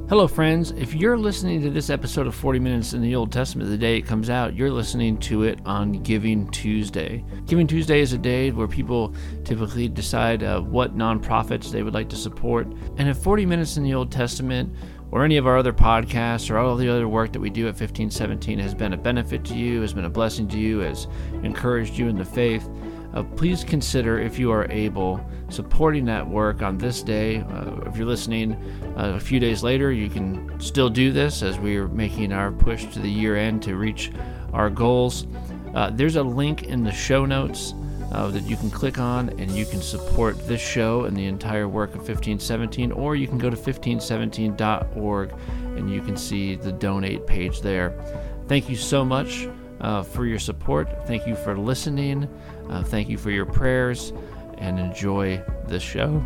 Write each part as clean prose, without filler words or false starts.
Hello, friends. If you're listening to this episode of 40 Minutes in the Old Testament the day it comes out, you're listening to it on Giving Tuesday. Giving Tuesday is a day where people typically decide what nonprofits they would like to support. And if 40 Minutes in the Old Testament or any of our other podcasts or all the other work that we do at 1517 has been a benefit to you, has been a blessing to you, has encouraged you in the faith, please consider, if you are able, supporting that work on this day. If you're listening a few days later, you can still do this as we are making our push to the year end to reach our goals. There's a link in the show notes that you can click on, and you can support this show and the entire work of 1517, or you can go to 1517.org and you can see the donate page there. Thank you so much for your support. Thank you for listening. Thank you for your prayers, and enjoy this show.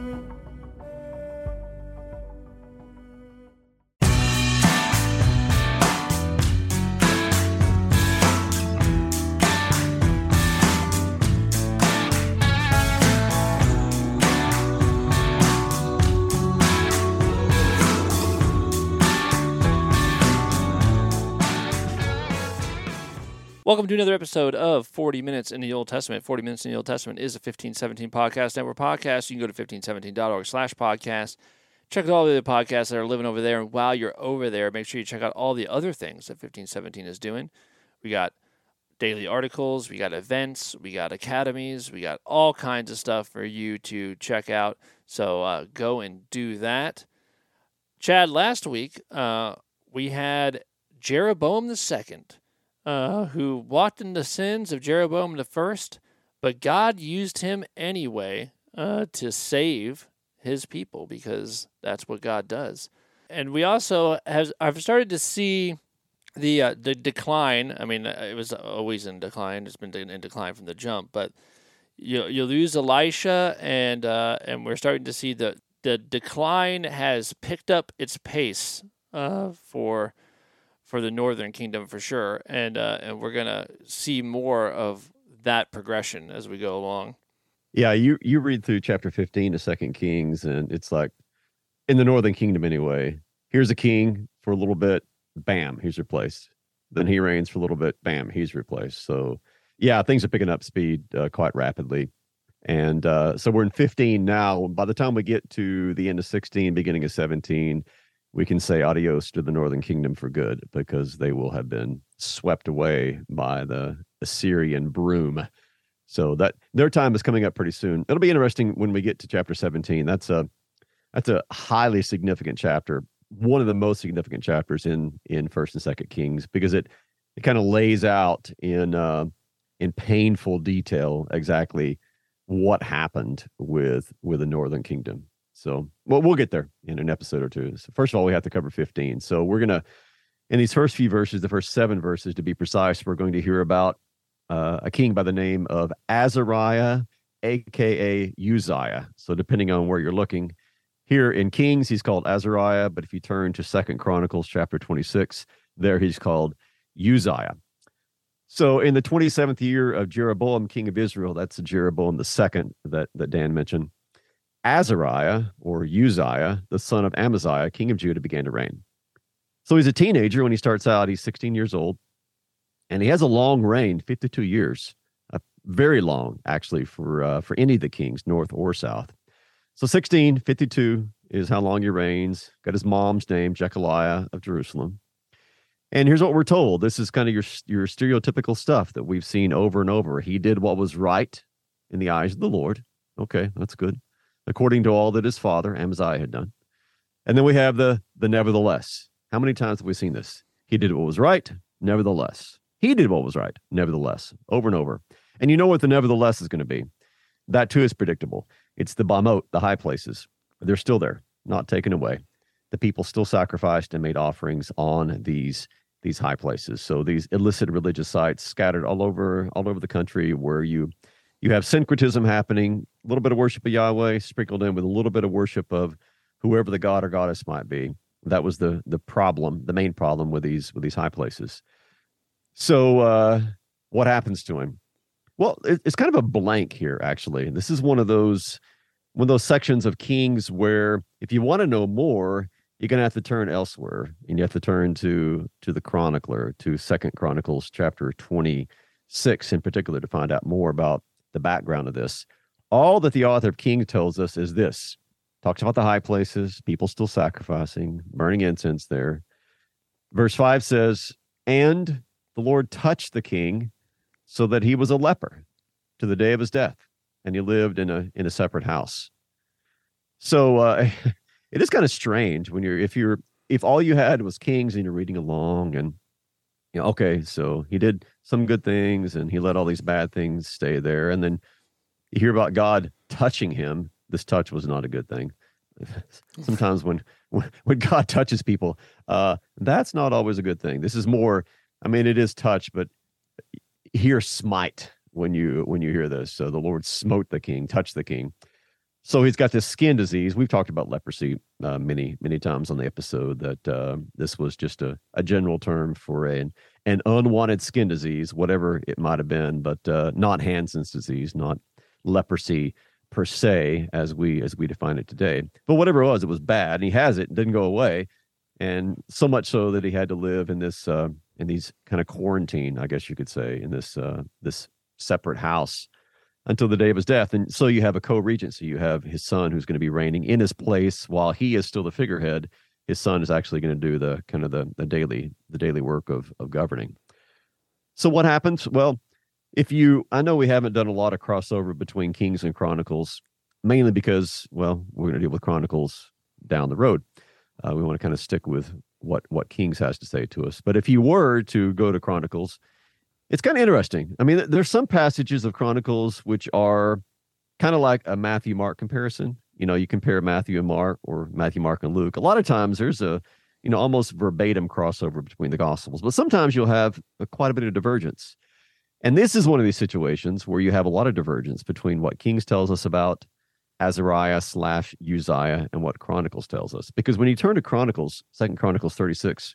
Welcome to another episode of 40 Minutes in the Old Testament. 40 Minutes in the Old Testament is a 1517 Podcast Network podcast. You can go to 1517.org/podcast. Check out all the other podcasts that are living over there. And while you're over there, make sure you check out all the other things that 1517 is doing. We got daily articles, we got events, we got academies, we got all kinds of stuff for you to check out. So go and do that. Chad, last week we had Jeroboam II. Who walked in the sins of Jeroboam I, but God used him anyway to save his people, because that's what God does. And we also I've started to see the decline. I mean, it was always in decline. It's been in decline from the jump, but you lose Elisha, and we're starting to see the decline has picked up its pace for the northern kingdom for sure, and we're gonna see more of that progression as we go along. Yeah, you read through chapter 15 of 2 Kings, and it's like, in the northern kingdom anyway, here's a king for a little bit, bam, he's replaced. Then he reigns for a little bit, bam, he's replaced. So yeah, things are picking up speed quite rapidly. And so we're in 15 now. By the time we get to the end of 16, beginning of 17, we can say adios to the northern kingdom for good, because they will have been swept away by the Assyrian broom. So that their time is coming up pretty soon. It'll be interesting when we get to chapter 17. That's a highly significant chapter, one of the most significant chapters in 1st and 2nd Kings, because it kind of lays out in painful detail exactly what happened with the northern kingdom. So, well, we'll get there in an episode or two. So first of all, we have to cover 15. So we're going to, in these first few verses, the first 7 verses to be precise, we're going to hear about a king by the name of Azariah, a.k.a. Uzziah. So depending on where you're looking, here in Kings, he's called Azariah, but if you turn to 2 Chronicles chapter 26, there he's called Uzziah. So in the 27th year of Jeroboam, king of Israel, that's Jeroboam II that Dan mentioned, Azariah, or Uzziah, the son of Amaziah, king of Judah, began to reign. So he's a teenager when he starts out. He's 16 years old, and he has a long reign, 52 years, very long, actually, for any of the kings, north or south. So 16, 52 is how long he reigns. Got his mom's name, Jechaliah of Jerusalem. And here's what we're told. This is kind of your stereotypical stuff that we've seen over and over. He did what was right in the eyes of the Lord. Okay, that's good. According to all that his father, Amaziah, had done. And then we have the nevertheless. How many times have we seen this? He did what was right, nevertheless. He did what was right, nevertheless, over and over. And you know what the nevertheless is going to be. That too is predictable. It's the Bamot, the high places. They're still there, not taken away. The people still sacrificed and made offerings on these high places. So these illicit religious sites scattered all over the country, where you have syncretism happening, a little bit of worship of Yahweh sprinkled in with a little bit of worship of whoever the god or goddess might be. That was the problem, the main problem with these high places. So what happens to him? Well, it's kind of a blank here, actually. This is one of those sections of Kings where if you want to know more, you're going to have to turn elsewhere, and you have to turn to the chronicler, to Second Chronicles chapter 26 in particular, to find out more about the background of this. All that the author of Kings tells us is this. Talks about the high places, people still sacrificing, burning incense there. Verse 5 says, and the Lord touched the king so that he was a leper to the day of his death, and he lived in a separate house. So it is kind of strange when if all you had was Kings and you're reading along, and okay, so he did some good things and he let all these bad things stay there, and then you hear about God touching him. This touch was not a good thing. Sometimes when God touches people, that's not always a good thing. This is more, I mean, it is touch, but hear smite when you hear this. So the Lord smote the king, touched the king. So he's got this skin disease. We've talked about leprosy many times on the episode, that this was just a general term for an unwanted skin disease, whatever it might have been, but not Hansen's disease, not leprosy per se as we define it today. But whatever it was bad, and he has it, didn't go away, and so much so that he had to live in this in these kind of quarantine, I guess you could say, in this separate house until the day of his death. And so you have a co-regency. You have his son who's going to be reigning in his place while he is still the figurehead. His son is actually going to do the kind of the daily work of governing. So what happens? Well, I know we haven't done a lot of crossover between Kings and Chronicles, mainly because, well, we're going to deal with Chronicles down the road. We want to kind of stick with what Kings has to say to us. But if you were to go to Chronicles, it's kind of interesting. I mean, there's some passages of Chronicles which are kind of like a Matthew-Mark comparison. You compare Matthew and Mark, or Matthew, Mark, and Luke. A lot of times there's a, almost verbatim crossover between the Gospels, but sometimes you'll have quite a bit of divergence. And this is one of these situations where you have a lot of divergence between what Kings tells us about Azariah/Uzziah and what Chronicles tells us. Because when you turn to Chronicles, 2 Chronicles 36,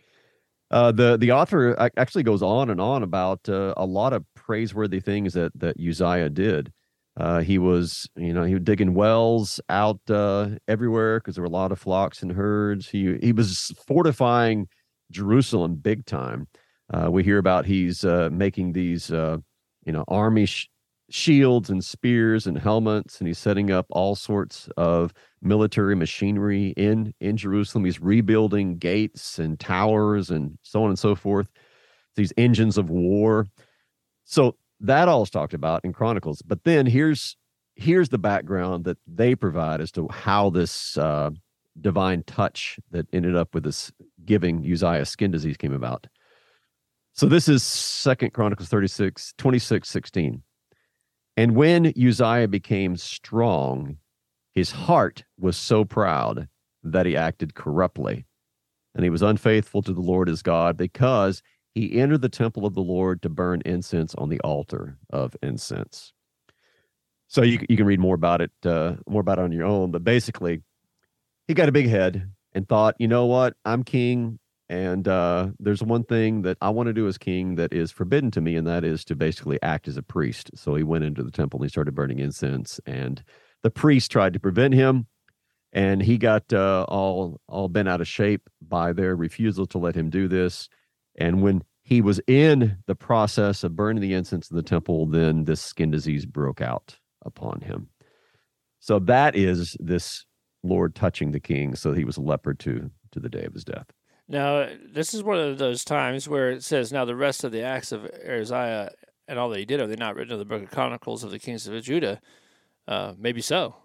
the author actually goes on and on about a lot of praiseworthy things that Uzziah did. He was digging wells out everywhere because there were a lot of flocks and herds. He was fortifying Jerusalem big time. We hear about he's making these army shields and spears and helmets, and he's setting up all sorts of military machinery in Jerusalem. He's rebuilding gates and towers and so on and so forth, these engines of war. So that all is talked about in Chronicles. But then here's the background that they provide as to how this divine touch that ended up with this giving Uzziah skin disease came about. So this is 2 Chronicles 36, 26:16. And when Uzziah became strong, his heart was so proud that he acted corruptly. And he was unfaithful to the Lord his God, because he entered the temple of the Lord to burn incense on the altar of incense. So you can read more about it on your own. But basically, he got a big head and thought, you know what, I'm king. And there's one thing that I want to do as king that is forbidden to me, and that is to basically act as a priest. So he went into the temple and he started burning incense, and the priest tried to prevent him, and he got all bent out of shape by their refusal to let him do this. And when he was in the process of burning the incense in the temple, then this skin disease broke out upon him. So that is this Lord touching the king, so he was a leper to the day of his death. Now, this is one of those times where it says, now the rest of the acts of Uzziah and all that he did, are they not written in the book of Chronicles of the kings of Judah? Maybe so.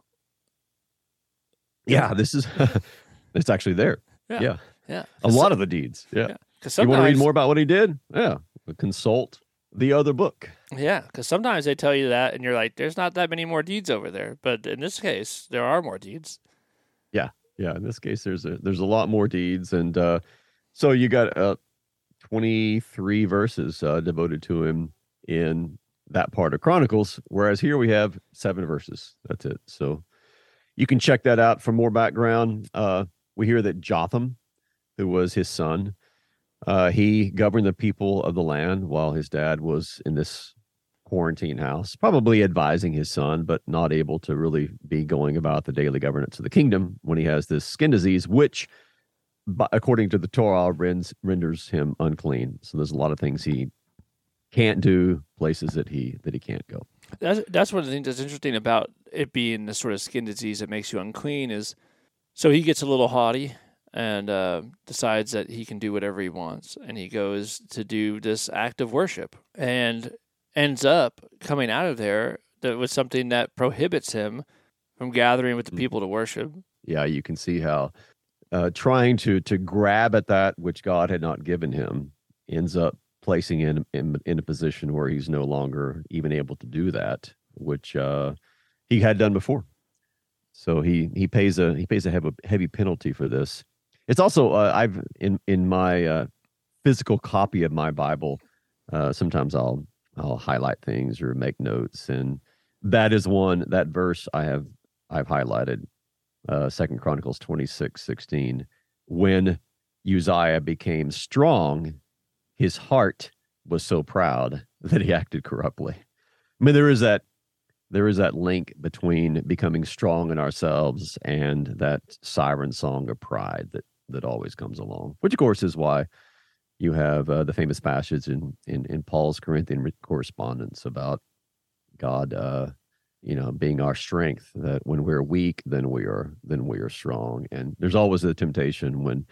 Yeah, this is, it's actually there. Yeah. A lot of the deeds. Yeah. You want to read more about what he did? Yeah. Consult the other book. Yeah, because sometimes they tell you that, and you're like, there's not that many more deeds over there. But in this case, there are more deeds. Yeah, in this case, there's a lot more deeds, and so you got 23 verses devoted to him in that part of Chronicles, whereas here we have 7 verses. That's it. So you can check that out for more background. We hear that Jotham, who was his son, he governed the people of the land while his dad was in this quarantine house, probably advising his son, but not able to really be going about the daily governance of the kingdom when he has this skin disease, which according to the Torah, renders him unclean. So there's a lot of things he can't do, places that he can't go. That's one of the things that's interesting about it being the sort of skin disease that makes you unclean is, so he gets a little haughty and decides that he can do whatever he wants, and he goes to do this act of worship and ends up coming out of there with something that prohibits him from gathering with the people to worship. Yeah, you can see how trying to grab at that which God had not given him ends up placing him in a position where he's no longer even able to do that, which he had done before. So he pays a heavy penalty for this. It's also I've in my physical copy of my Bible, sometimes I'll highlight things or make notes, and that is that verse I've highlighted, 2 Chronicles 26:16. When Uzziah became strong, his heart was so proud that he acted corruptly. I mean, there is that link between becoming strong in ourselves and that siren song of pride that always comes along, which of course is why you have the famous passage in Paul's Corinthian correspondence about God, being our strength, that when we're weak, then we are strong. And there's always a temptation when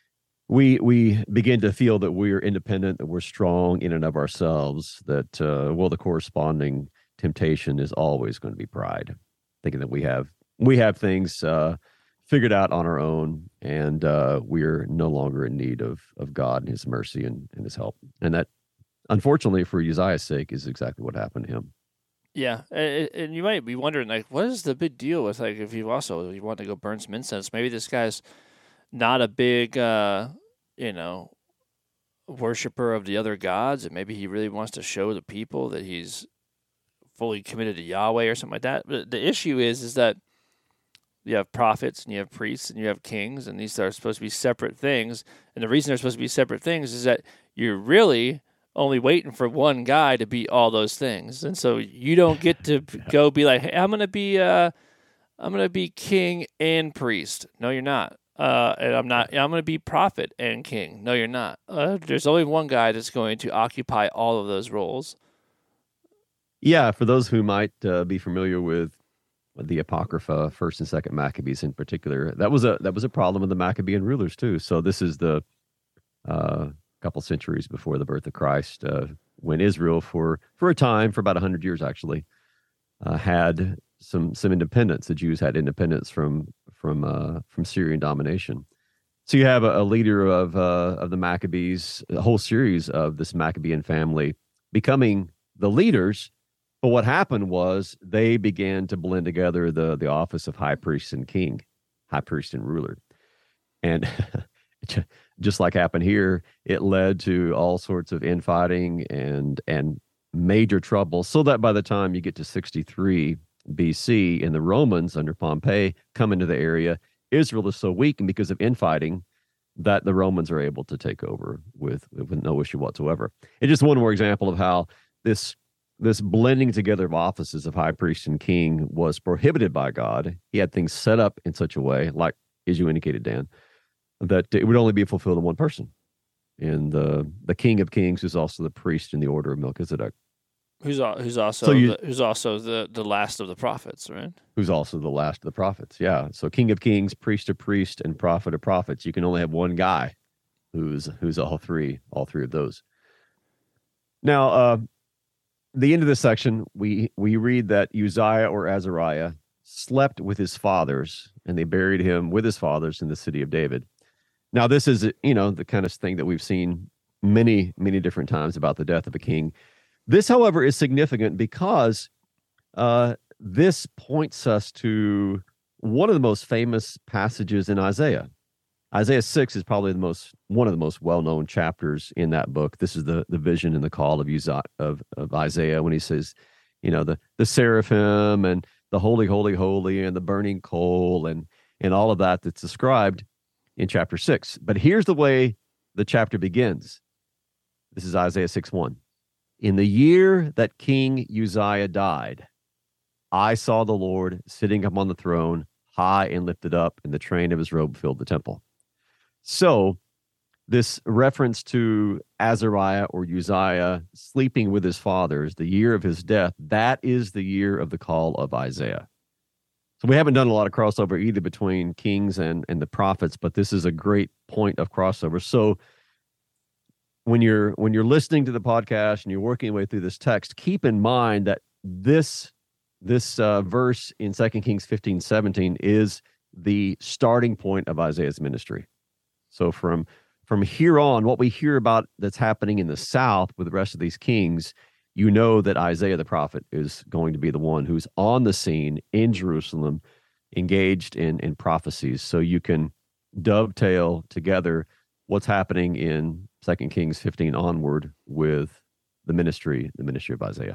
we begin to feel that we are independent, that we're strong in and of ourselves, that the corresponding temptation is always going to be pride, thinking that we have things figured out on our own, and we're no longer in need of God and his mercy and his help. And that, unfortunately, for Uzziah's sake, is exactly what happened to him. Yeah, and you might be wondering, like, what is the big deal with, like, if you want to go burn some incense, maybe this guy's not a big, worshiper of the other gods, and maybe he really wants to show the people that he's fully committed to Yahweh or something like that. But the issue is that you have prophets and you have priests and you have kings, and these are supposed to be separate things. And the reason they're supposed to be separate things is that you're really only waiting for one guy to be all those things, and so you don't get to go be like, hey, I'm gonna be king and priest. No, you're not. And I'm gonna be prophet and king. No, you're not. There's only one guy that's going to occupy all of those roles. Yeah, for those who might be familiar with the Apocrypha, First and Second Maccabees in particular, that was a problem of the Maccabean rulers too. So this is the couple centuries before the birth of Christ, when Israel, for a time, for about 100 years actually, had some independence. The Jews had independence from Syrian domination. So you have a leader of the Maccabees, a whole series of this Maccabean family becoming the leaders. But what happened was they began to blend together the office of high priest and king, high priest and ruler. And just like happened here, it led to all sorts of infighting and major trouble, so that by the time you get to 63 BC and the Romans under Pompey come into the area, Israel is so weak, and because of infighting, that the Romans are able to take over with no issue whatsoever. It's just one more example of how this blending together of offices of high priest and king was prohibited by God. He had things set up in such a way, like as you indicated, Dan, that it would only be fulfilled in one person. And the King of Kings is also the priest in the order of Melchizedek. Who's also the last of the prophets, right? Who's also the last of the prophets, yeah. So King of Kings, priest of priests, and prophet of prophets. You can only have one guy who's all three of those. Now, the end of this section, we read that Uzziah or Azariah slept with his fathers, and they buried him with his fathers in the city of David. Now, this is, the kind of thing that we've seen many, many different times about the death of a king. This, however, is significant because this points us to one of the most famous passages in Isaiah. Isaiah 6 is probably one of the most well-known chapters in that book. This is the vision and the call of Isaiah when he says, the seraphim and the holy, holy, holy, and the burning coal and all of that's described in chapter 6. But here's the way the chapter begins. This is Isaiah 6:1. In the year that King Uzziah died, I saw the Lord sitting upon the throne, high and lifted up, and the train of his robe filled the temple. So this reference to Azariah or Uzziah sleeping with his fathers, the year of his death, that is the year of the call of Isaiah. So we haven't done a lot of crossover either between Kings and the prophets, but this is a great point of crossover. So when you're listening to the podcast and you're working your way through this text, keep in mind that this verse in 2 Kings 15:17 is the starting point of Isaiah's ministry. So from here on, what we hear about that's happening in the south with the rest of these kings, you know that Isaiah the prophet is going to be the one who's on the scene in Jerusalem, engaged in prophecies. So you can dovetail together what's happening in 2 Kings 15 onward with the ministry of Isaiah.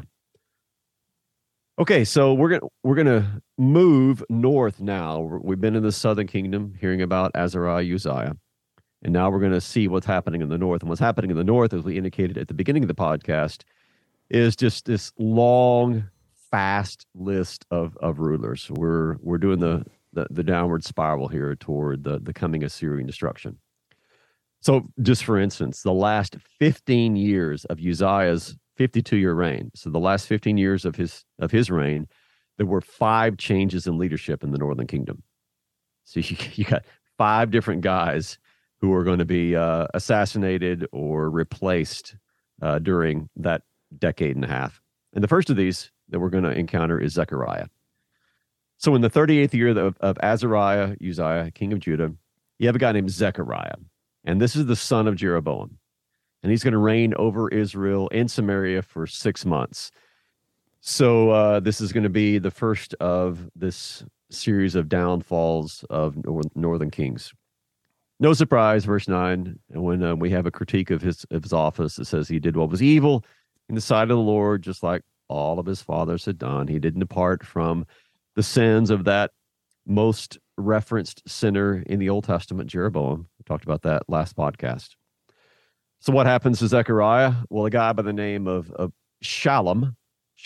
Okay, so we're gonna move north now. We've been in the southern kingdom, hearing about Azariah, Uzziah, and now we're going to see what's happening in the north. And what's happening in the north, as we indicated at the beginning of the podcast, is just this long, fast list of rulers. We're doing the downward spiral here toward the coming Assyrian destruction. So, just for instance, the last 15 years of Uzziah's 52-year reign. So the last 15 years of his reign, there were 5 changes in leadership in the northern kingdom. So you got 5 different guys who are going to be assassinated or replaced during that decade and a half. And the first of these that we're going to encounter is Zechariah. So in the 38th year of Azariah, Uzziah, king of Judah, you have a guy named Zechariah. And this is the son of Jeroboam. And he's going to reign over Israel in Samaria for 6 months. So this is going to be the first of this series of downfalls of northern kings. No surprise, verse 9, when we have a critique of his office, it says he did what was evil in the sight of the Lord, just like all of his fathers had done. He didn't depart from the sins of that most referenced sinner in the Old Testament, Jeroboam. We talked about that last podcast. So what happens to Zechariah? Well, a guy by the name of Shallum,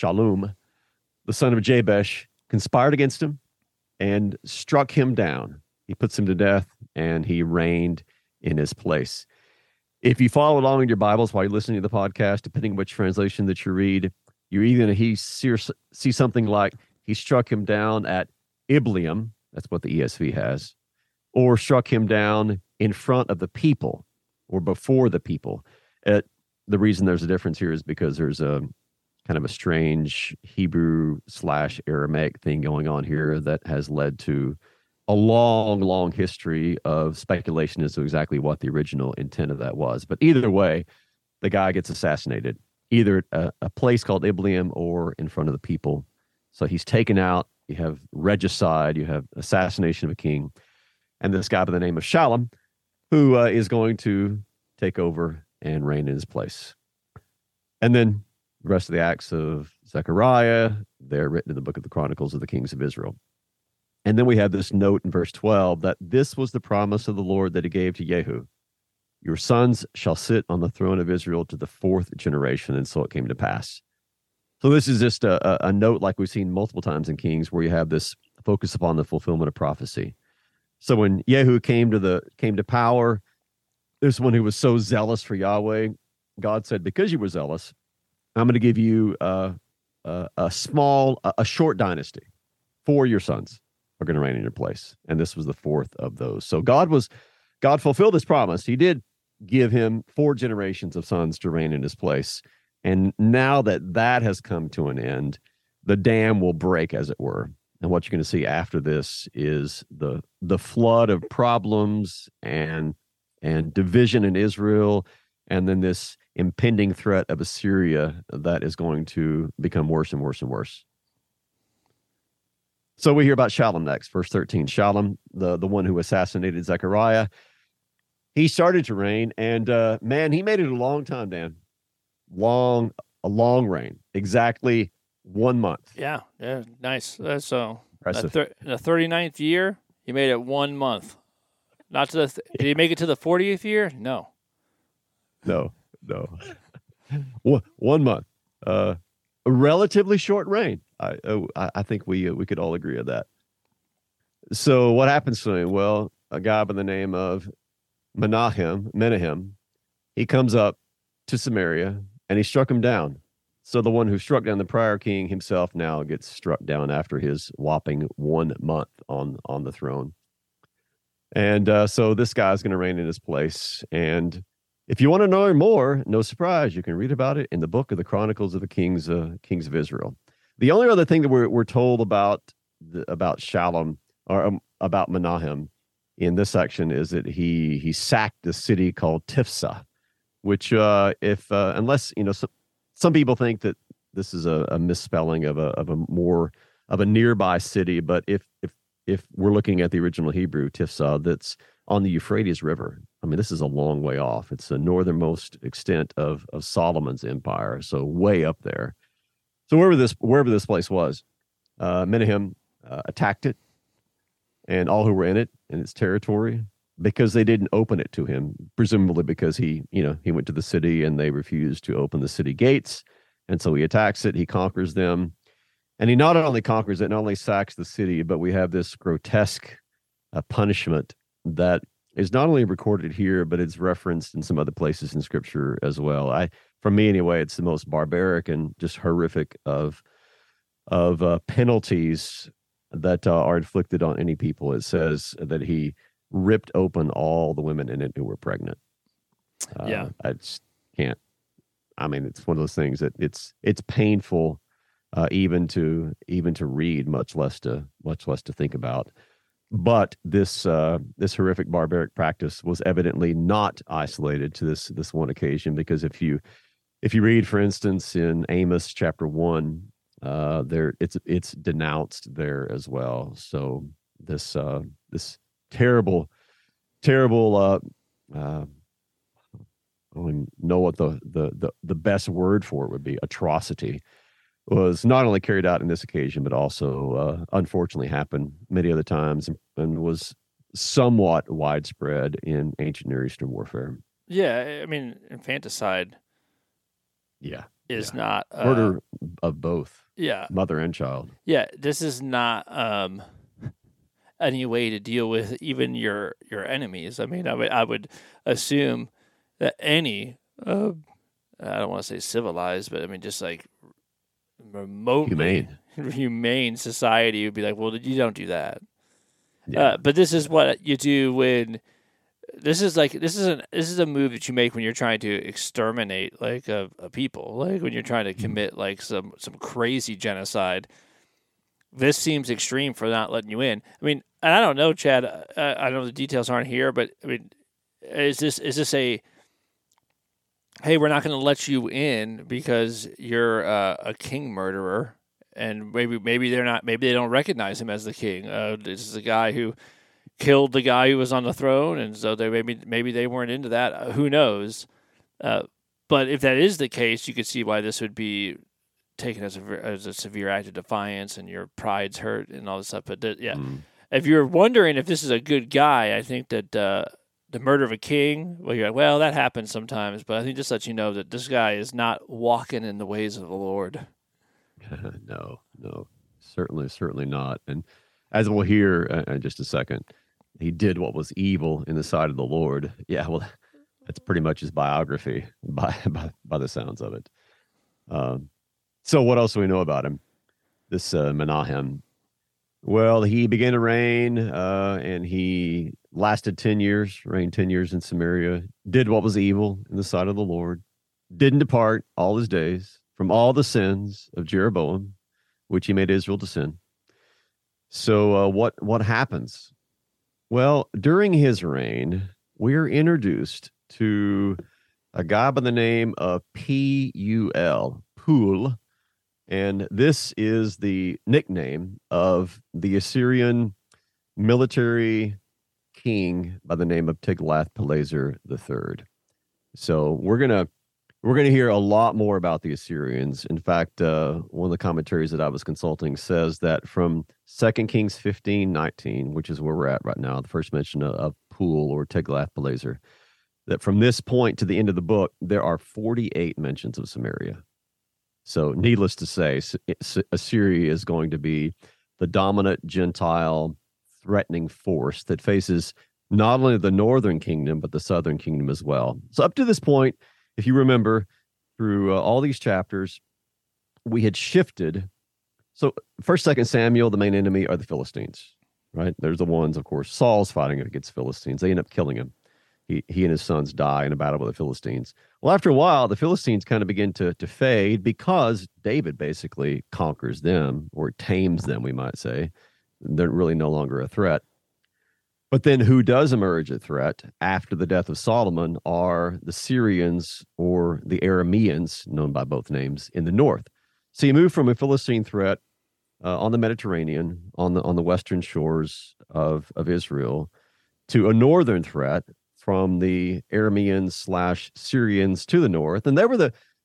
the son of Jabesh, conspired against him and struck him down. He puts him to death, and he reigned in his place. If you follow along in your Bibles while you're listening to the podcast, depending on which translation that you read, you're either going to see something like he struck him down at Ibleam, that's what the ESV has, or struck him down in front of the people or before the people. The reason there's a difference here is because there's a kind of a strange Hebrew/Aramaic thing going on here that has led to a long, long history of speculation as to exactly what the original intent of that was. But either way, the guy gets assassinated, either at a place called Ibleam or in front of the people. So he's taken out. You have regicide, you have assassination of a king, and this guy by the name of Shallum, who is going to take over and reign in his place. And then the rest of the acts of Zechariah, they're written in the book of the Chronicles of the Kings of Israel. And then we have this note in verse 12 that this was the promise of the Lord that he gave to Jehu. Your sons shall sit on the throne of Israel to the 4th generation. And so it came to pass. So this is just a note like we've seen multiple times in Kings where you have this focus upon the fulfillment of prophecy. So when Jehu came to power, there's one who was so zealous for Yahweh. God said, because you were zealous, I'm going to give you a short dynasty. 4 your sons are going to reign in your place. And this was the 4th of those. So God fulfilled his promise. He did give him 4 generations of sons to reign in his place. And now that has come to an end, the dam will break, as it were. And what you're going to see after this is the flood of problems and division in Israel, and then this impending threat of Assyria that is going to become worse and worse and worse. So we hear about Shallum next, verse 13. Shallum, the one who assassinated Zechariah, he started to reign, and man, he made it a long time, Dan. A long reign, exactly 1 month. Yeah, nice. That's so impressive. In the 39th year, he made it 1 month. Not to did he make it to the 40th year? No. 1 month. A relatively short reign. I think we could all agree on that. So what happens to him? Well, a guy by the name of Menahem, he comes up to Samaria and he struck him down. So the one who struck down the prior king himself now gets struck down after his whopping 1 month on the throne. And so this guy's going to reign in his place. And if you want to know more, no surprise, you can read about it in the book of the Chronicles of the Kings of Israel. The only other thing that we're told about Shallum or about Menahem in this section is that he sacked a city called Tifsa, which unless some people think that this is a misspelling of a nearby city, but if we're looking at the original Hebrew, Tifsa, that's on the Euphrates River. I mean, this is a long way off. It's the northernmost extent of Solomon's empire, so way up there. So wherever this place was, Menahem attacked it and all who were in its territory, because they didn't open it to him, presumably because he went to the city and they refused to open the city gates. And so he attacks it, he conquers them. And he not only conquers it, not only sacks the city, but we have this grotesque punishment that is not only recorded here, but it's referenced in some other places in Scripture as well. For me anyway, it's the most barbaric and just horrific of penalties that are inflicted on any people. It says that he ripped open all the women in it who were pregnant. I just can't. I mean, it's one of those things that it's painful. Even to read, much less to think about. But this horrific barbaric practice was evidently not isolated to this one occasion, because if you read, for instance, in Amos chapter 1, there it's denounced there as well. So this terrible I don't even know what the best word for it would be, atrocity, was not only carried out in this occasion, but also unfortunately happened many other times and was somewhat widespread in ancient Near Eastern warfare. Yeah, I mean, infanticide is not... murder of both mother and child. Yeah, this is not any way to deal with even your enemies. I mean, I would assume that any, I don't want to say civilized, but I mean, just like remotely humane society would be like, well, you don't do that. But this is what you do when this is a move that you make when you're trying to exterminate like a people, like when you're trying to commit like some crazy genocide. This seems extreme for not letting you in. I mean, and I don't know, Chad. I know the details aren't here, but I mean, is this a hey, we're not going to let you in because you're a king murderer, and maybe they're not. Maybe they don't recognize him as the king. This is a guy who killed the guy who was on the throne, and so they maybe they weren't into that. Who knows? But if that is the case, you could see why this would be taken as a severe act of defiance, and your pride's hurt and all this stuff. But if you're wondering if this is a good guy, I think that. The murder of a king, well, you're like, well, that happens sometimes, but I think just lets you know that this guy is not walking in the ways of the Lord. No, certainly not. And as we'll hear in just a second, he did what was evil in the sight of the Lord. Yeah, well, that's pretty much his biography by the sounds of it. So what else do we know about him? This Menahem. Well, he began to reign, and he lasted 10 years, reigned 10 years in Samaria, did what was evil in the sight of the Lord, didn't depart all his days from all the sins of Jeroboam, which he made Israel to sin. So what happens? Well, during his reign, we're introduced to a guy by the name of Pul, and this is the nickname of the Assyrian military king by the name of Tiglath-Pileser III. So we're gonna hear a lot more about the Assyrians. In fact, one of the commentaries that I was consulting says that from 2 Kings 15:19, which is where we're at right now, the first mention of Pul or Tiglath-Pileser, that from this point to the end of the book, there are 48 mentions of Samaria. So needless to say, Assyria is going to be the dominant Gentile threatening force that faces not only the northern kingdom, but the southern kingdom as well. So up to this point, if you remember, through all these chapters, we had shifted. So first, second Samuel, the main enemy are the Philistines, right? There's the ones, of course, Saul's fighting against Philistines. They end up killing him. He and his sons die in a battle with the Philistines. Well, after a while, the Philistines kind of begin to fade because David basically conquers them or tames them, we might say. They're really no longer a threat. But then who does emerge a threat after the death of Solomon are the Syrians or the Arameans, known by both names, in the north. So you move from a Philistine threat on the Mediterranean, on the western shores of Israel, to a northern threat from the Arameans / Syrians to the north, and they were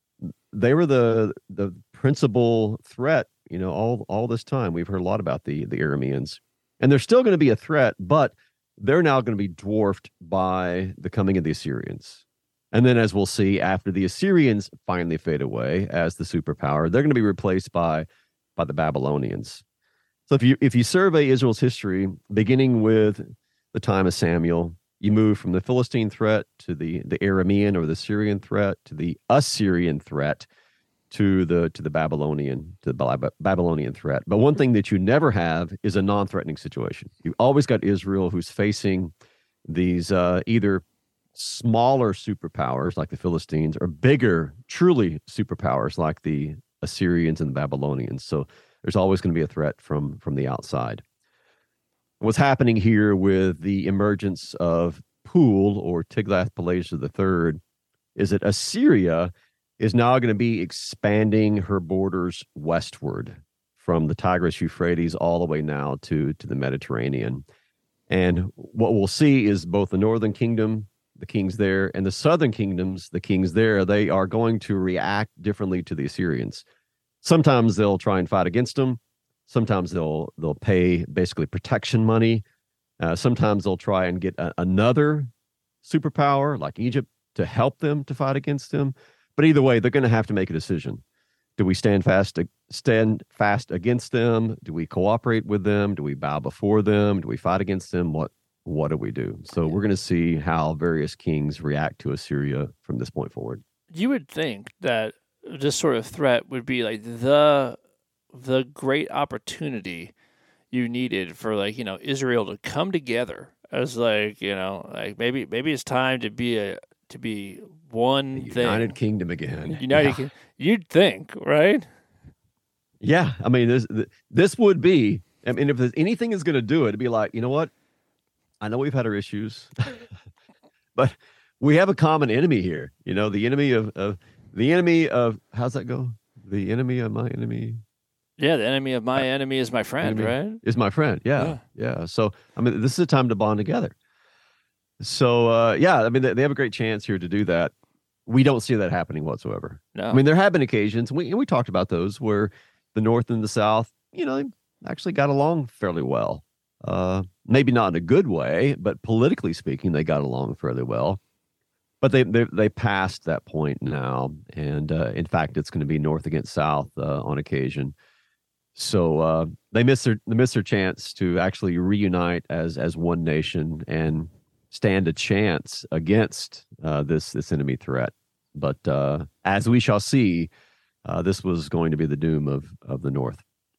the principal threat. All this time we've heard a lot about the Arameans, and they're still going to be a threat, but they're now going to be dwarfed by the coming of the Assyrians. And then, as we'll see, after the Assyrians finally fade away as the superpower, they're going to be replaced by the Babylonians. So if you survey Israel's history, beginning with the time of Samuel, you move from the Philistine threat to the Aramean or the Syrian threat to the Assyrian threat to the Babylonian threat. But one thing that you never have is a non-threatening situation. You've always got Israel who's facing these either smaller superpowers like the Philistines or bigger, truly superpowers like the Assyrians and the Babylonians. So there's always going to be a threat from the outside. What's happening here with the emergence of Pul or Tiglath-Pileser III is that Assyria is now going to be expanding her borders westward from the Tigris-Euphrates all the way now to the Mediterranean. And what we'll see is both the northern kingdom, the kings there, and the southern kingdoms, the kings there, they are going to react differently to the Assyrians. Sometimes they'll try and fight against them. Sometimes they'll pay basically protection money. Sometimes they'll try and get another superpower like Egypt to help them to fight against them. But either way, they're going to have to make a decision. Do we stand fast against them? Do we cooperate with them? Do we bow before them? Do we fight against them? What do we do? So we're going to see how various kings react to Assyria from this point forward. You would think that this sort of threat would be like the great opportunity you needed for Israel to come together as maybe it's time to be one thing. United Kingdom again. Kingdom. You'd think, right? Yeah. I mean, this would be, if there's anything is going to do it, it'd be like, you know what? I know we've had our issues, but we have a common enemy here. The enemy of, how's that go? The enemy of my enemy. Yeah, the enemy of my enemy is my friend, right? Is my friend. Yeah. So, this is a time to bond together. So, they have a great chance here to do that. We don't see that happening whatsoever. No. There have been occasions, and we talked about those, where the North and the South, they actually got along fairly well. Maybe not in a good way, but politically speaking, they got along fairly well. But they passed that point now, and in fact, it's going to be North against South on occasion. So they missed their chance to actually reunite as one nation and stand a chance against this enemy threat. But as we shall see, this was going to be the doom of the North.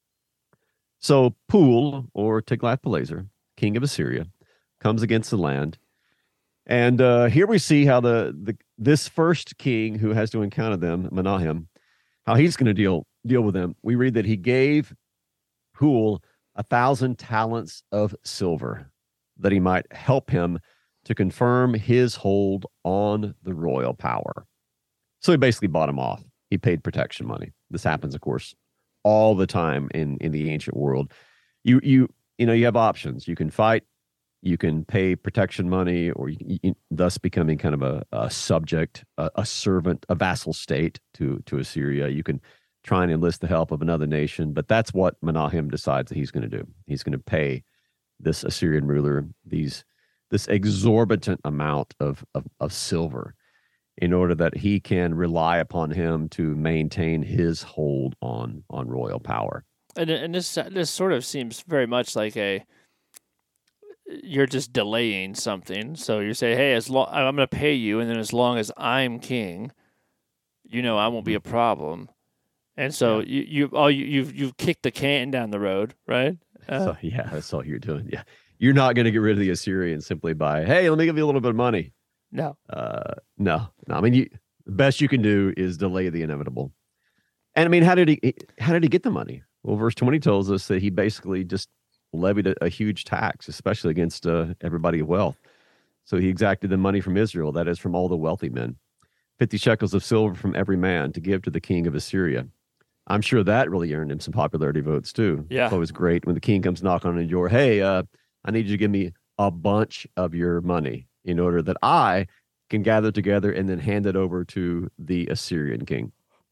So Pul, or Tiglath-Pileser, king of Assyria, comes against the land. And here we see how this first king who has to encounter them, Menahem, how he's going to deal with them. We read that he gave Pul 1,000 talents of silver that he might help him to confirm his hold on the royal power. So he basically bought him off. He paid protection money. This happens, of course, all the time in the ancient world. You have options. You can fight, you can pay protection money, or thus becoming kind of a subject, a servant, a vassal state to Assyria. You can try and enlist the help of another nation, but that's what Menahem decides that he's going to do. He's going to pay this Assyrian ruler this exorbitant amount of silver in order that he can rely upon him to maintain his hold on royal power. And this sort of seems very much like you're just delaying something. So you say, hey, I'm going to pay you, and then as long as I'm king, I won't be a problem. And so you've kicked the can down the road, right? So yeah, that's all you're doing. Yeah, you're not going to get rid of the Assyrians simply by, hey, let me give you a little bit of money. No. No. I mean, the best you can do is delay the inevitable. And I mean, how did he get the money? Well, verse 20 tells us that he basically just levied a huge tax, especially against everybody of wealth. So he exacted the money from Israel, that is, from all the wealthy men, 50 shekels of silver from every man to give to the king of Assyria. I'm sure that really earned him some popularity votes too. Yeah. It's always great when the king comes knocking on your door. Hey, I need you to give me a bunch of your money in order that I can gather together and then hand it over to the Assyrian king.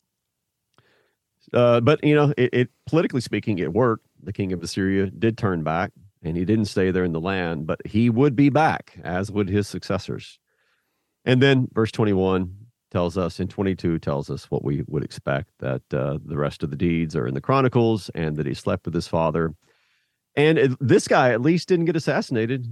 But it politically speaking, it worked. The king of Assyria did turn back, and he didn't stay there in the land, but he would be back, as would his successors. And then verse 21 tells us, and 22 tells us what we would expect, that the rest of the deeds are in the Chronicles, and that he slept with his father. And this guy at least didn't get assassinated.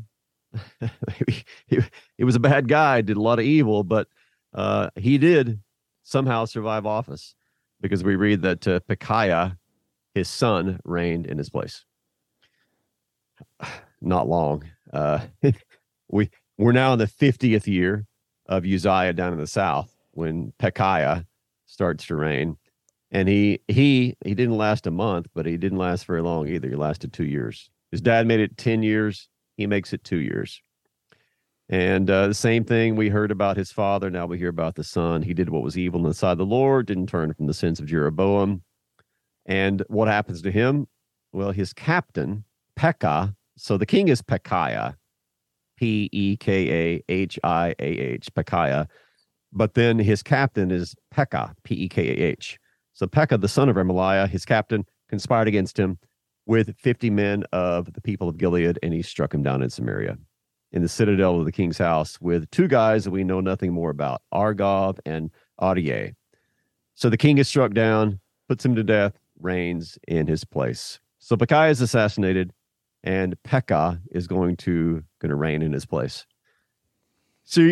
he was a bad guy, did a lot of evil, but he did somehow survive office, because we read that Pekahiah, his son, reigned in his place. Not long. We're now in the 50th year of Uzziah down in the south when Pekahiah starts to reign. And he didn't last a month, but he didn't last very long either. He lasted 2 years. His dad made it 10 years. He makes it 2 years. And the same thing we heard about his father. Now we hear about the son. He did what was evil in the sight of the Lord, didn't turn from the sins of Jeroboam. And what happens to him? Well, his captain, Pekah. So the king is Pekahiah, Pekahiah, Pekahiah. But then his captain is Pekah, Pekah. So Pekah, the son of Remaliah, his captain, conspired against him with 50 men of the people of Gilead, and he struck him down in Samaria, in the citadel of the king's house, with two guys that we know nothing more about, Argob and Adieh. So the king is struck down, puts him to death, reigns in his place. So Pekahiah is assassinated, and Pekah is going to reign in his place. So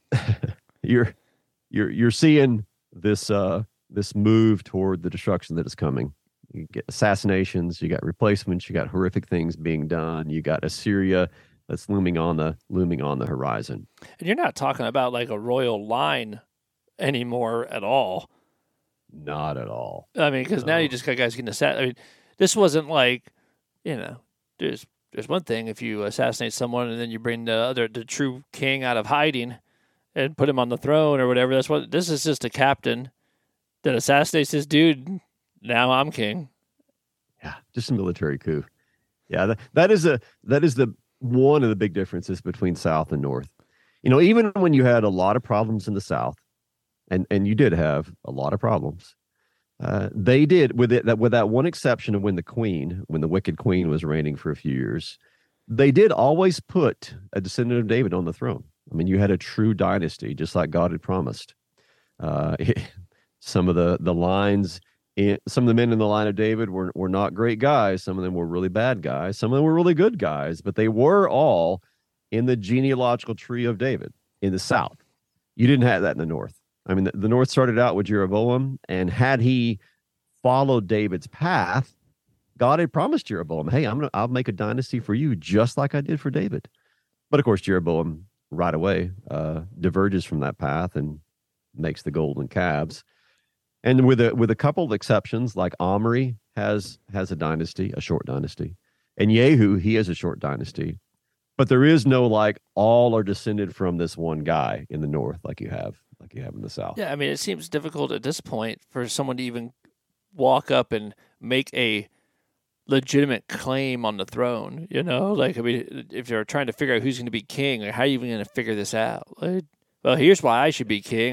you're seeing this this move toward the destruction that is coming. You get assassinations, you got replacements, you got horrific things being done, you got Assyria that's looming on the horizon. And you're not talking about like a royal line anymore at all. Not at all. I mean, because now you just got guys getting assassinated. I mean, this wasn't like, there's one thing if you assassinate someone and then you bring the true king out of hiding and put him on the throne or whatever. This is just a captain that assassinates this dude. Now I'm king. Yeah, just a military coup. Yeah, that is the one of the big differences between South and North. Even when you had a lot of problems in the South, and you did have a lot of problems, they did with that one exception of when the wicked queen was reigning for a few years, they did always put a descendant of David on the throne. I mean, you had a true dynasty, just like God had promised. Some of the lines. Some of the men in the line of David were not great guys. Some of them were really bad guys. Some of them were really good guys, but they were all in the genealogical tree of David in the South. You didn't have that in the North. I mean, the North started out with Jeroboam, and had he followed David's path, God had promised Jeroboam, hey, I'll make a dynasty for you just like I did for David. But of course, Jeroboam right away diverges from that path and makes the golden calves. And with a couple of exceptions, like Omri has a dynasty, a short dynasty, and Yehu, he has a short dynasty, but there is no like all are descended from this one guy in the North like you have in the South. Yeah, I mean, it seems difficult at this point for someone to even walk up and make a legitimate claim on the throne. Like, I mean, if you're trying to figure out who's going to be king, how are you even going to figure this out? Like, well, here's why I should be king.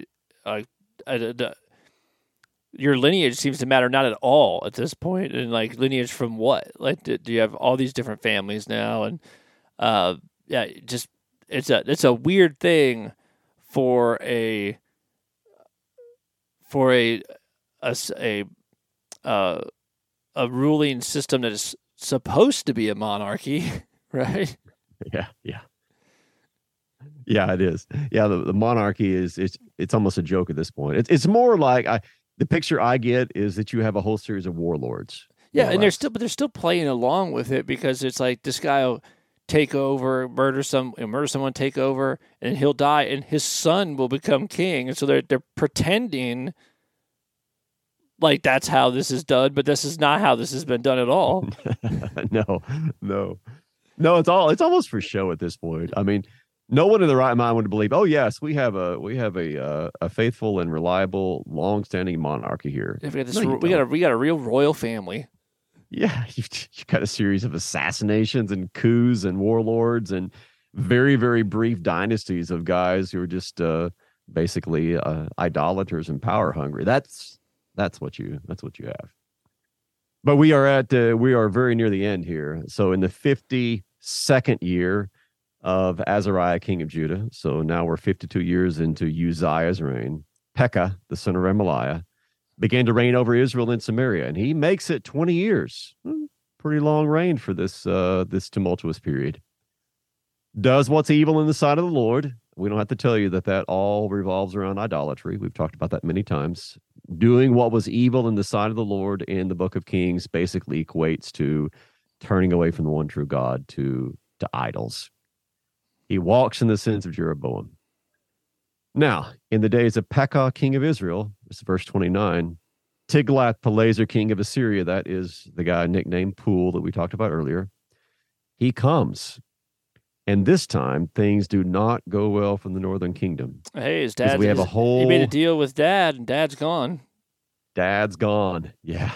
Your lineage seems to matter not at all at this point. And like, lineage from what? Like, do you have all these different families now? And just it's a weird thing for a ruling system that is supposed to be a monarchy, right? Yeah, yeah, yeah. It is. Yeah, the monarchy is it's almost a joke at this point. It's more like the picture I get is that you have a whole series of warlords, Yeah, more or and less. they're still playing along with it because it's like this guy will take over, murder someone, take over, and he'll die, and his son will become king. And so they're pretending like that's how this is done, but this is not how this has been done at all. No, no, no. It's almost for show at this point. I mean, no one in the right mind would believe. Oh yes, we have a faithful and reliable, long-standing monarchy here. We got this, No, you we don't. got a real royal family. Yeah, you got a series of assassinations and coups and warlords and very, very brief dynasties of guys who are just basically idolaters and power hungry. That's what you have. But we are very near the end here. So in the 52nd year of Azariah, king of Judah. So now we're 52 years into Uzziah's reign. Pekah, the son of Remaliah, began to reign over Israel and Samaria, and he makes it 20 years. Pretty long reign for this tumultuous period. Does what's evil in the sight of the Lord. We don't have to tell you that all revolves around idolatry. We've talked about that many times. Doing what was evil in the sight of the Lord in the book of Kings basically equates to turning away from the one true God to idols. He walks in the sins of Jeroboam. Now, in the days of Pekah, king of Israel, this is verse 29, Tiglath-Pileser, king of Assyria, that is the guy nicknamed Pool that we talked about earlier, he comes. And this time, things do not go well from the northern kingdom. Hey, his 'Cause dad. we have a He made a whole deal with dad, and dad's gone. dad's gone. Yeah.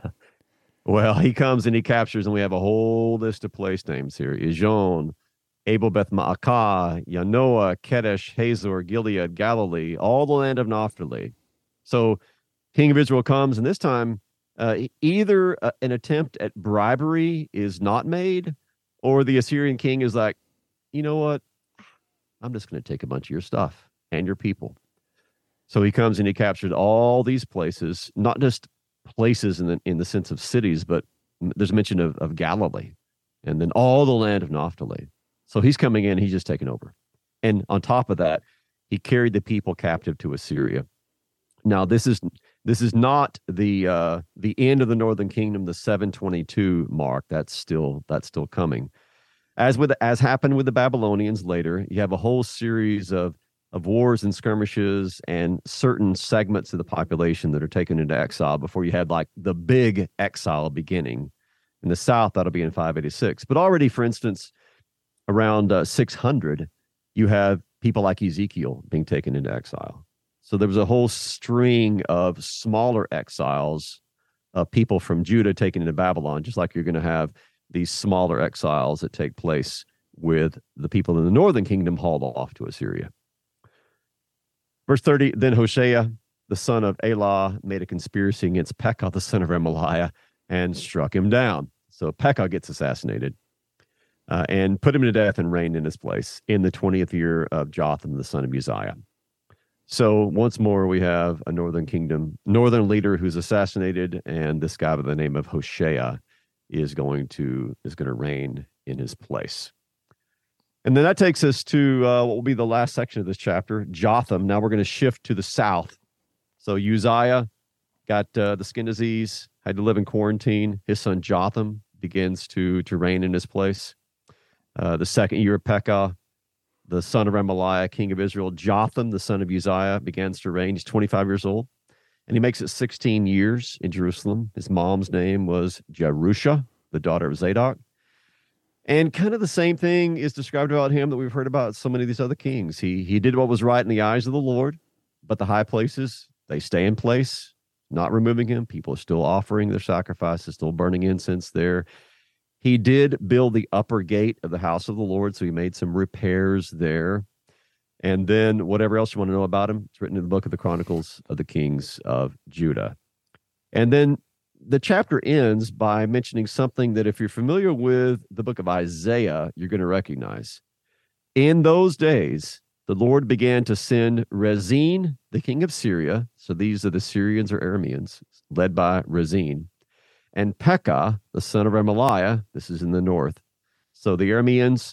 Well, he comes and he captures, and we have a whole list of place names here. Ijon, Abel Beth Ma'akah, Yanoah, Kedesh, Hazor, Gilead, Galilee, all the land of Naphtali. So King of Israel comes, and this time either an attempt at bribery is not made, or the Assyrian king is like, you know what? I'm just going to take a bunch of your stuff and your people. So he comes and he captured all these places, not just places in the sense of cities, but there's mention of Galilee and then all the land of Naphtali. So he's coming in, he's just taking over. And on top of that, he carried the people captive to Assyria. Now, this is not the end of the northern kingdom, the 722 mark. That's still coming. As happened with the Babylonians later, you have a whole series of wars and skirmishes and certain segments of the population that are taken into exile before you had like the big exile beginning. In the south, that'll be in 586. But already, for instance, around 600, you have people like Ezekiel being taken into exile. So there was a whole string of smaller exiles of people from Judah taken into Babylon, just like you're going to have these smaller exiles that take place with the people in the northern kingdom hauled off to Assyria. Verse 30, then Hoshea, the son of Elah, made a conspiracy against Pekah, the son of Remaliah, and struck him down. So Pekah gets assassinated and put him to death and reigned in his place in the 20th year of Jotham, the son of Uzziah. So once more, we have a northern leader who's assassinated, and this guy by the name of Hoshea is going to reign in his place. And then that takes us to what will be the last section of this chapter, Jotham. Now we're going to shift to the south. So Uzziah got the skin disease, had to live in quarantine. His son Jotham begins to reign in his place. The second year of Pekah, the son of Remaliah, king of Israel, Jotham, the son of Uzziah, begins to reign. He's 25 years old, and he makes it 16 years in Jerusalem. His mom's name was Jerusha, the daughter of Zadok. And kind of the same thing is described about him that we've heard about so many of these other kings. He did what was right in the eyes of the Lord, but the high places, they stay in place, not removing him. People are still offering their sacrifices, still burning incense there. He did build the upper gate of the house of the Lord, so he made some repairs there. And then whatever else you want to know about him, it's written in the book of the Chronicles of the Kings of Judah. And then the chapter ends by mentioning something that if you're familiar with the book of Isaiah, you're going to recognize. In those days, the Lord began to send Rezin, the king of Syria. So these are the Syrians or Arameans, led by Rezin. And Pekah, the son of Remaliah, this is in the north. So the Arameans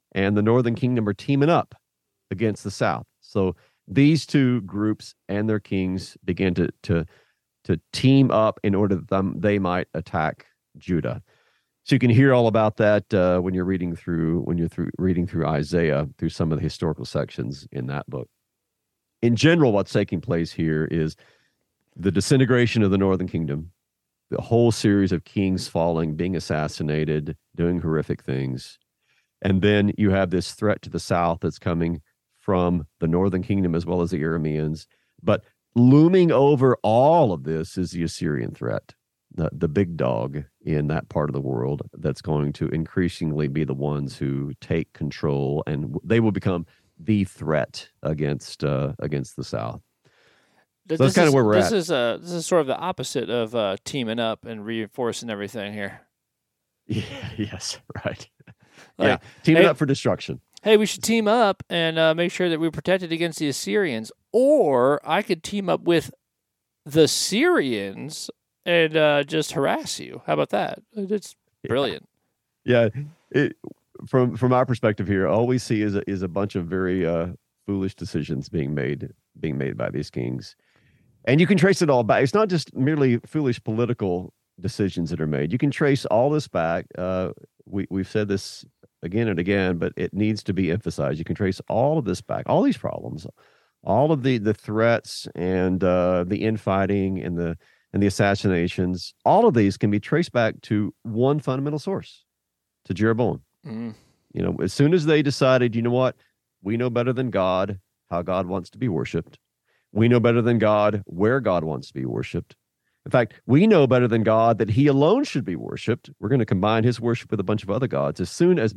and the northern kingdom are teaming up against the south. So these two groups and their kings begin to team up in order that they might attack Judah. So you can hear all about that when you're reading through Isaiah, through some of the historical sections in that book. In general, what's taking place here is the disintegration of the northern kingdom, the whole series of kings falling, being assassinated, doing horrific things. And then you have this threat to the south that's coming from the northern kingdom as well as the Arameans. But looming over all of this is the Assyrian threat, the big dog in that part of the world that's going to increasingly be the ones who take control, and they will become the threat against the South. So that's kind of where we're at. This is sort of the opposite of teaming up and reinforcing everything here. Yeah, yes, right. Teaming up for destruction. Hey, we should team up and make sure that we're protected against the Assyrians. Or I could team up with the Syrians and just harass you. How about that? It's brilliant. Yeah. From our perspective here, all we see is a bunch of very foolish decisions being made by these kings. And you can trace it all back. It's not just merely foolish political decisions that are made. You can trace all this back. We've said this again and again, but it needs to be emphasized. You can trace all of this back, all these problems, all of the threats and the infighting and the assassinations. All of these can be traced back to one fundamental source, to Jeroboam. Mm. You know, as soon as they decided, you know what, we know better than God how God wants to be worshipped. We know better than God where God wants to be worshipped. In fact, we know better than God that he alone should be worshipped. We're going to combine his worship with a bunch of other gods. As soon as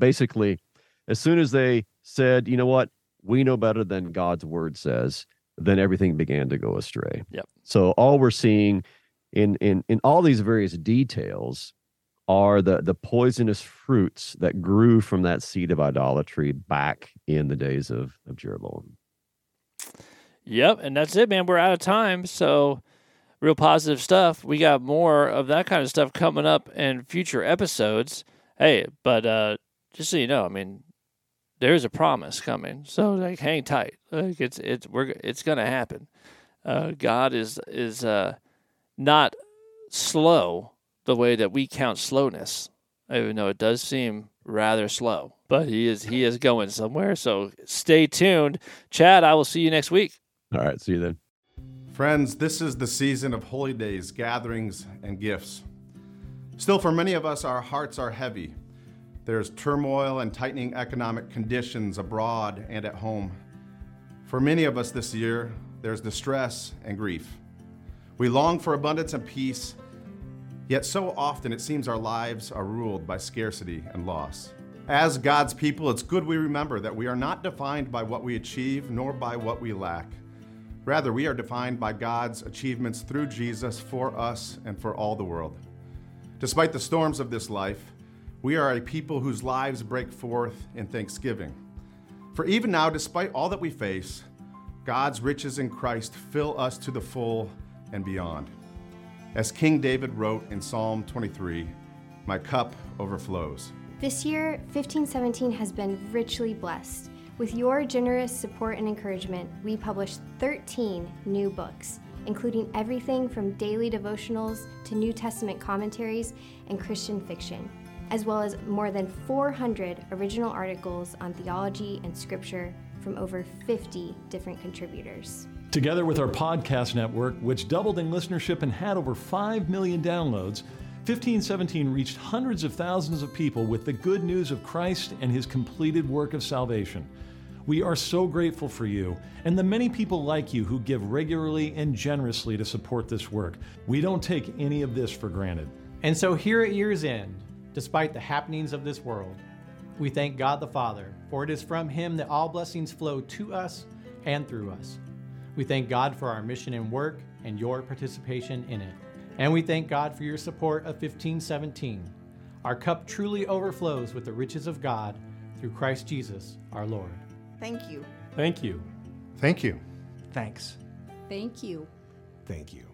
they said, you know what, we know better than God's word says, then everything began to go astray. Yep. So all we're seeing in all these various details are the poisonous fruits that grew from that seed of idolatry back in the days of Jeroboam. Yep, and that's it, man. We're out of time, so real positive stuff. We got more of that kind of stuff coming up in future episodes. Hey, but just so you know, I mean, there's a promise coming, so like hang tight. Like it's gonna happen. God is not slow the way that we count slowness, even though it does seem rather slow. But he is going somewhere, so stay tuned. Chad, I will see you next week. All right, see you then. Friends, this is the season of holy days, gatherings, and gifts. Still, for many of us, our hearts are heavy. There's turmoil and tightening economic conditions abroad and at home. For many of us this year, there's distress and grief. We long for abundance and peace, yet so often it seems our lives are ruled by scarcity and loss. As God's people, it's good we remember that we are not defined by what we achieve nor by what we lack. Rather, we are defined by God's achievements through Jesus for us and for all the world. Despite the storms of this life, we are a people whose lives break forth in thanksgiving. For even now, despite all that we face, God's riches in Christ fill us to the full and beyond. As King David wrote in Psalm 23, "My cup overflows." This year, 1517 has been richly blessed. With your generous support and encouragement, we published 13 new books, including everything from daily devotionals to New Testament commentaries and Christian fiction, as well as more than 400 original articles on theology and scripture from over 50 different contributors. Together with our podcast network, which doubled in listenership and had over 5 million downloads, 1517 reached hundreds of thousands of people with the good news of Christ and his completed work of salvation. We are so grateful for you and the many people like you who give regularly and generously to support this work. We don't take any of this for granted. And so here at year's end, despite the happenings of this world, we thank God the Father, for it is from him that all blessings flow to us and through us. We thank God for our mission and work and your participation in it. And we thank God for your support of 1517. Our cup truly overflows with the riches of God through Christ Jesus, our Lord. Thank you. Thank you. Thank you. Thanks. Thank you. Thank you.